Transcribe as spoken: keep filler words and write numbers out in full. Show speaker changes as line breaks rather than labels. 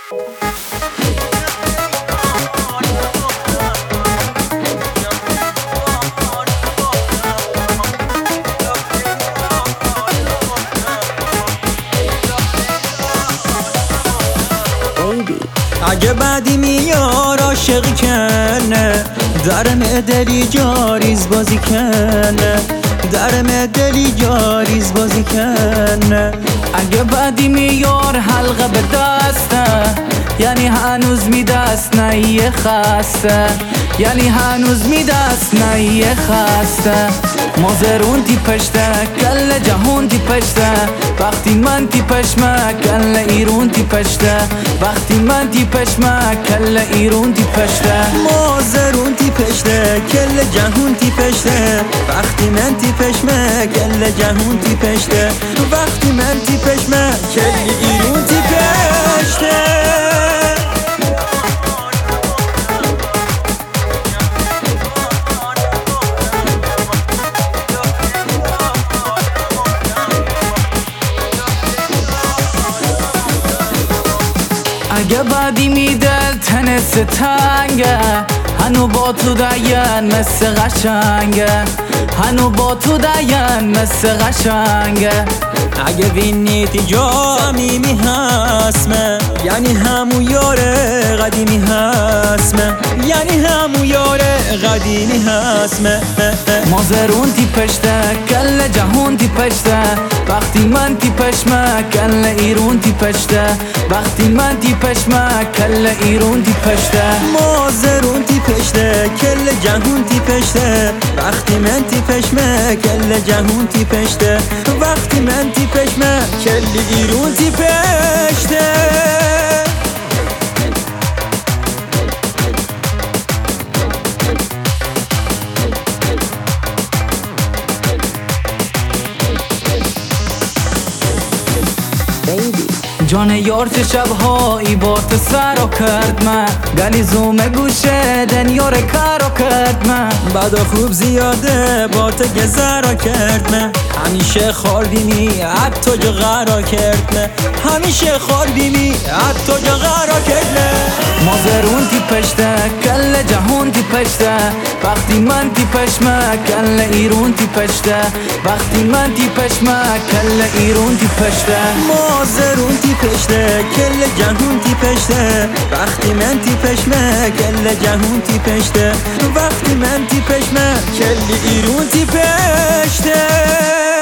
اگه بعدی میار عاشق کنه درم دلی جاریز بازی کنه درم دلی جاریز بازی کنه
اگه بعدی میار حلقه به دسته یعنی هنوز میدست نه یه خسته یعنی هنوز میدست نه یه خسته مازرون تی پشته کل جهون تی پشته وقتی من تی پشمه کل ایرون تی پشته وقتی من تی پشمه کل ایرون تی پشته
مازرون تی پشته کل جهون تی پشته وقتی من تی پشمه کل جهون تی پشته وقتی من تی پشمه کل ایرون تی پشته
اگه بعدی میدل تنس تنگه هنو با تو دین مثل قشنگه هنو با تو دین مثل قشنگه
اگه وینیتی جامیمی هستمه یعنی همو یاره قدیمی هستمه یعنی همو یاره قدیمی هستمه
مازرون تی پشته کل جهون تی پشته وقتی من تی پشمه کل ایرون تی پشته وقتی من تی پشمه کل ایرون تی پشته
مازرون تی پشته کل جهون تی پشته وقتی من تی پشمه کل جهون تی پشته وقتی من تی پشمه کل ایرون تی پشته
جان یار چه شبهایی با تو سرا کرد من گلی زوم گوشه دنیار کرا کرد من
بدا خوب زیاده با تو گذرا کرد من همیشه خوردیمی حتی جا غرا کرد من همیشه خوردیمی حتی جا غرا کرد من
مازرون تی پشته کل جهون تی پشته وقتی من تی پشمه کل ایرون تی پشته وقتی من تی پشمه کل ایرون تی پشته
مازرون تی پشته کل جهون تی پشته وقتی من تی پشمه کل جهون تی پشته وقتی من تی پشمه کل ایرون تی پشته